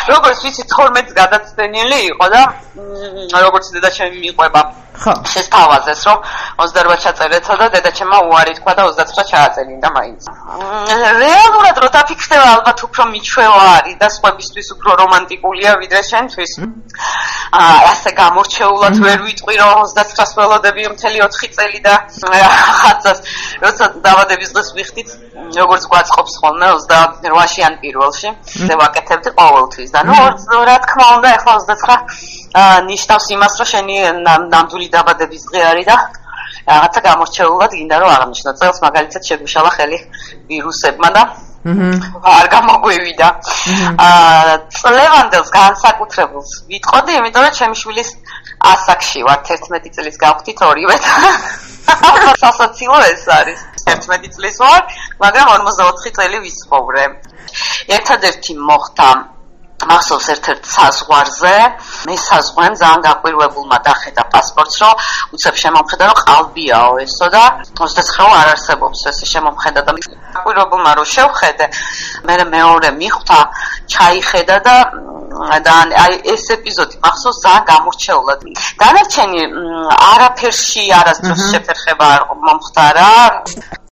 როგორც ვიცი 12-ს გადაცდენილი იყო და როგორც დედაჩემი მიყვება შესთავაზეს რომ 28 ჩაწერეთო და დედაჩემმა უარი თქვა და 29 ჩააწერინა მაინც. რეალურად რო დაფიქრდება ალბათ უფრო მიჩვევა არის და სხვებისთვის უფრო რომანტიკულია ვიდრე შენთვის. ასე გამორჩეულად ვერ ვიტყვი რომ 29-ს ველოდები მთელი 4 წელი და ხაცას როცა დაბადების დღეს ვიხდით როგორც გვაწყობს ხოლმე 28-ში ან პირველში და ვაკეთებდი ყოველთვის და ნუ რა თქმა უნდა ახლა 29 ნიშნავს იმას რომ შენი ნამდვილი დაბადების დღე არის და რაღაცა გამორჩეულად გინდა რომ აღნიშნო წელს მაგალითად შეგვიშალა ხელი ვირუსებმა და არ გამოგვივიდა. წლევანდელს განსაკუთრებულს ვიტყოდი, იმიტომ რომ ჩემი შვილის ასაკში ვართ 11 წლის გავხდით ორივე. სასაცილო ეს არის. 11 წლის ვარ, მაგრამ 44 წელი ვისწოვრე. ერთადერთი მოხდა მახსოვს ერთ-ერთ საზღვარზე, მე საზღვართან ძალიან გაყვირვებულმა დახედა პასპორტს, რომ უცებ შემომხედა, რომ ყალბიაო ესო და 29 არ არსებობს ესე შემომხედა და გაყვირვებულმა რომ შევხედე, მე მეორე მიხვდა, ჩაიხედა და აი ეს ეპიზოდი მახსოვს ძალიან გამორჩეულად. დანარჩენი არაფერში არასდროს შეფერხება არ მომხდარა.